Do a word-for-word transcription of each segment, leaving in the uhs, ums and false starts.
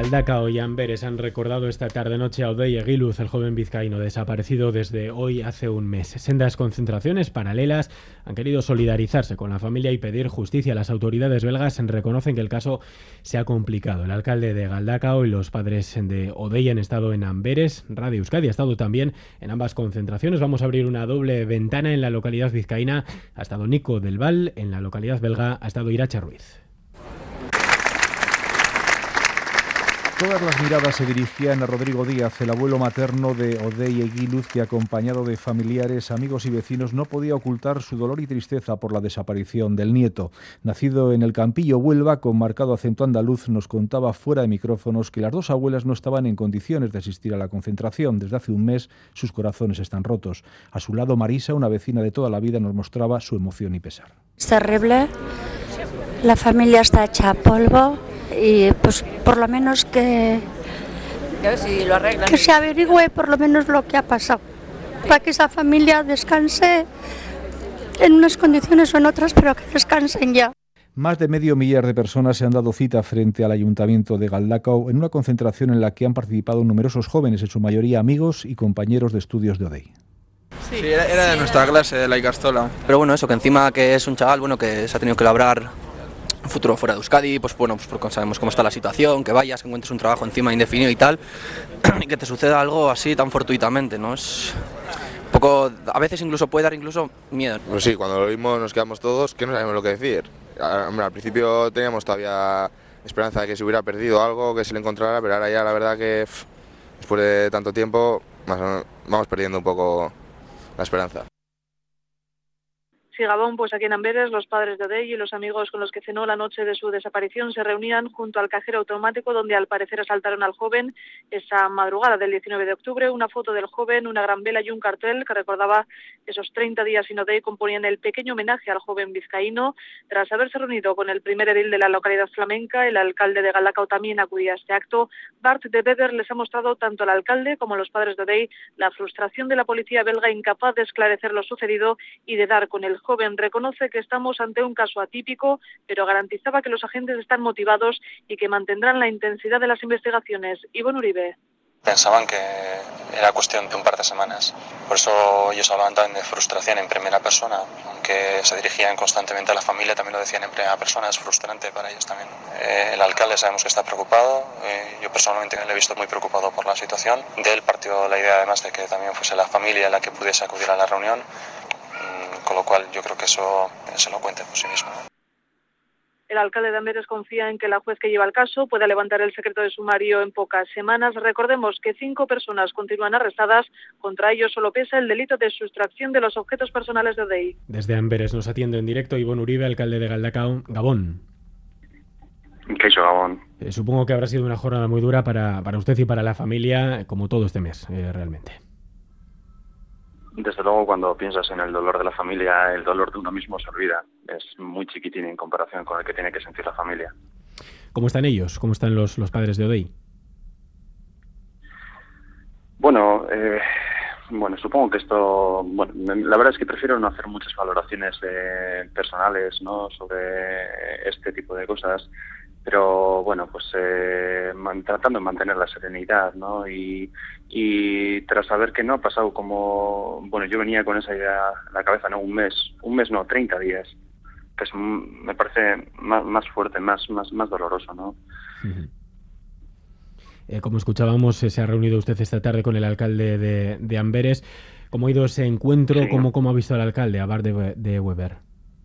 Galdakao y Amberes han recordado esta tarde-noche a Odey Egiluz, el joven vizcaíno desaparecido desde hoy hace un mes. Sendas concentraciones paralelas han querido solidarizarse con la familia y pedir justicia. Las autoridades belgas reconocen que el caso se ha complicado. El alcalde de Galdakao y los padres de Odey han estado en Amberes. Radio Euskadi ha estado también en ambas concentraciones. Vamos a abrir una doble ventana en la localidad vizcaína. Ha estado Nico del Val, en la localidad belga ha estado Iracha Ruiz. Todas las miradas se dirigían a Rodrigo Díaz, el abuelo materno de Odey Egiluz, que acompañado de familiares, amigos y vecinos no podía ocultar su dolor y tristeza por la desaparición del nieto. Nacido en el Campillo, Huelva, con marcado acento andaluz, nos contaba fuera de micrófonos que las dos abuelas no estaban en condiciones de asistir a la concentración. Desde hace un mes sus corazones están rotos. A su lado, Marisa, una vecina de toda la vida, nos mostraba su emoción y pesar. Es terrible, la familia está hecha polvo. Y pues por lo menos que, si lo arreglan. que se averigüe por lo menos lo que ha pasado, para que esa familia descanse en unas condiciones o en otras, pero que descansen ya. Más de medio millar de personas se han dado cita frente al Ayuntamiento de Galdakao en una concentración en la que han participado numerosos jóvenes, en su mayoría amigos y compañeros de estudios de Odey. Sí, era, era de nuestra clase, de la Icastola. Pero bueno, eso, que encima que es un chaval bueno que se ha tenido que labrar un futuro fuera de Euskadi, pues bueno, pues porque sabemos cómo está la situación, que vayas, que encuentres un trabajo encima indefinido y tal, y que te suceda algo así tan fortuitamente, ¿no? Es un poco, a veces incluso puede dar incluso miedo. Pues sí, cuando lo vimos nos quedamos todos, que no sabemos lo que decir. Hombre, al principio teníamos todavía esperanza de que se hubiera perdido algo, que se le encontrara, pero ahora ya la verdad que pff, después de tanto tiempo más o menos, vamos perdiendo un poco la esperanza. Sí, Gabón, pues aquí en Amberes los padres de Odey y los amigos con los que cenó la noche de su desaparición se reunían junto al cajero automático donde al parecer asaltaron al joven esa madrugada del diecinueve de octubre. Una foto del joven, una gran vela y un cartel que recordaba esos treinta días sin Odey componían el pequeño homenaje al joven vizcaíno. Tras haberse reunido con el primer edil de la localidad flamenca, el alcalde de Galdakao también acudía a este acto. Bart de Wever les ha mostrado tanto al alcalde como a los padres de Odey la frustración de la policía belga incapaz de esclarecer lo sucedido y de dar con el joven. Reconoce que estamos ante un caso atípico, pero garantizaba que los agentes están motivados y que mantendrán la intensidad de las investigaciones. Ivonne Uribe. Pensaban que era cuestión de un par de semanas. Por eso ellos hablaban también de frustración en primera persona, aunque se dirigían constantemente a la familia, también lo decían en primera persona, es frustrante para ellos también. Eh, el alcalde sabemos que está preocupado, eh, yo personalmente le he visto muy preocupado por la situación. De él partió la idea además de que también fuese la familia la que pudiese acudir a la reunión, con lo cual yo creo que eso se lo cuente por sí mismo. El alcalde de Amberes confía en que la juez que lleva el caso pueda levantar el secreto de sumario en pocas semanas. Recordemos que cinco personas continúan arrestadas. Contra ellos solo pesa el delito de sustracción de los objetos personales de Odey. Desde Amberes nos atiende en directo Ivonne Uribe, alcalde de Galdakao. Gabón. ¿Qué hizo Gabón? Eh, supongo que habrá sido una jornada muy dura para, para usted y para la familia, como todo este mes, eh, realmente. Desde luego, cuando piensas en el dolor de la familia, el dolor de uno mismo se olvida. Es muy chiquitín en comparación con el que tiene que sentir la familia. ¿Cómo están ellos? ¿Cómo están los, los padres de Odey? Bueno, eh, bueno, supongo que esto... Bueno, la verdad es que prefiero no hacer muchas valoraciones eh, personales, ¿no?, sobre este tipo de cosas. Pero bueno, pues eh, man, tratando de mantener la serenidad, ¿no? Y, y tras saber que no ha pasado como... Bueno, yo venía con esa idea en la cabeza, ¿no? Un mes, un mes no, treinta días, que es, me parece más, más fuerte, más, más, más doloroso, ¿no? Uh-huh. Eh, como escuchábamos, eh, se ha reunido usted esta tarde con el alcalde de, de Amberes. ¿Cómo ha ido ese encuentro? Sí. ¿Cómo, ¿Cómo ha visto al alcalde, a Bart de, de Wever?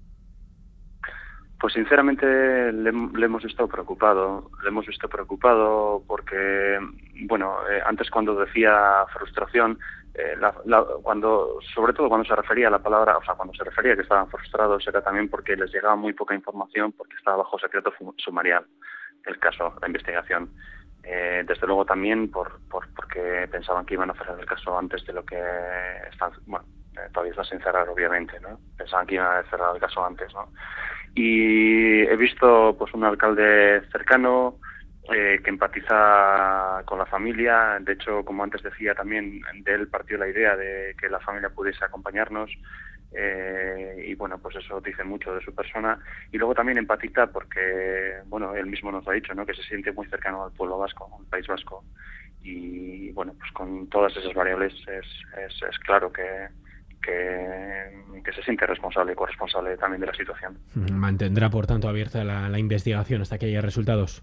Pues sinceramente le, le hemos visto preocupado, le hemos visto preocupado porque, bueno, eh, antes cuando decía frustración, eh, la, la, cuando, sobre todo cuando se refería a la palabra, o sea, cuando se refería a que estaban frustrados era también porque les llegaba muy poca información porque estaba bajo secreto sumarial el caso, la investigación. Eh, desde luego también por, por porque pensaban que iban a cerrar el caso antes de lo que están, bueno, eh, todavía está sin cerrar obviamente, ¿no? Pensaban que iban a cerrar el caso antes, ¿no? Y he visto pues un alcalde cercano eh, que empatiza con la familia. De hecho, como antes decía, también de él partió la idea de que la familia pudiese acompañarnos. Eh, y bueno, pues eso dice mucho de su persona. Y luego también empatiza porque, bueno, él mismo nos ha dicho, ¿no?, que se siente muy cercano al pueblo vasco, al País Vasco. Y bueno, pues con todas esas variables es, es, es claro que, que, que se siente responsable y corresponsable también de la situación. ¿Mantendrá, por tanto, abierta la, la investigación hasta que haya resultados?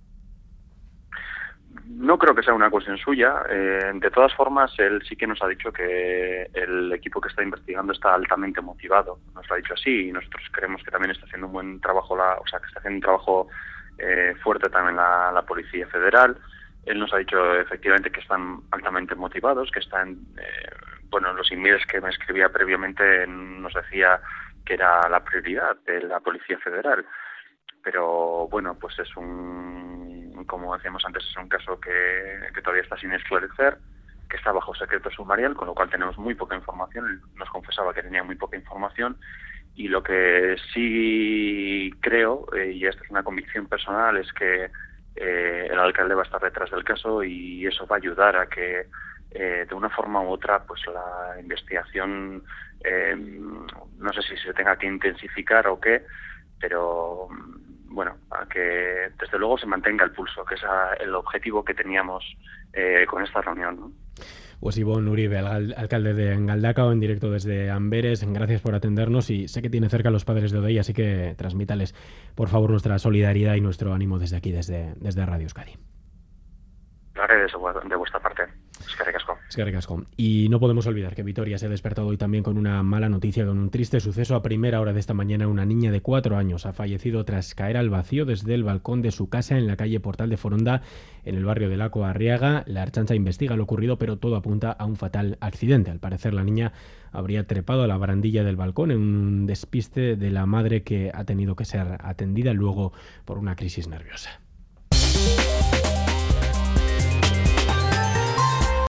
No creo que sea una cuestión suya. Eh, de todas formas, él sí que nos ha dicho que el equipo que está investigando está altamente motivado. Nos lo ha dicho así y nosotros creemos que también está haciendo un buen trabajo, la, o sea, que está haciendo un trabajo eh, fuerte también la, la Policía Federal. Él nos ha dicho efectivamente que están altamente motivados, que están, eh, bueno, en los emails que me escribía previamente nos decía que era la prioridad de la Policía Federal. Pero bueno, pues es un, como decíamos antes, es un caso que, que todavía está sin esclarecer, que está bajo secreto sumarial, con lo cual tenemos muy poca información. Él nos confesaba que tenía muy poca información, y lo que sí creo, eh, y esta es una convicción personal, es que eh, el alcalde va a estar detrás del caso, y eso va a ayudar a que eh, de una forma u otra pues la investigación, eh, no sé si se tenga que intensificar o qué, pero bueno, a que desde luego se mantenga el pulso, que es el objetivo que teníamos eh, con esta reunión, ¿no? Pues Ibon Uribe, al alcalde de Galdakao, en directo desde Amberes, gracias por atendernos, y sé que tiene cerca a los padres de Odey, así que transmítales por favor nuestra solidaridad y nuestro ánimo desde aquí, desde, desde Radio Euskadi. Haré de, de vuestra parte. Eskerrik asko. Eskerrik asko. Y no podemos olvidar que Vitoria se ha despertado hoy también con una mala noticia, con un triste suceso. A primera hora de esta mañana, una niña de cuatro años ha fallecido tras caer al vacío desde el balcón de su casa en la calle Portal de Foronda, en el barrio de Laco Arriaga. La Ertzaintza investiga lo ocurrido, pero todo apunta a un fatal accidente. Al parecer, la niña habría trepado a la barandilla del balcón en un despiste de la madre, que ha tenido que ser atendida luego por una crisis nerviosa.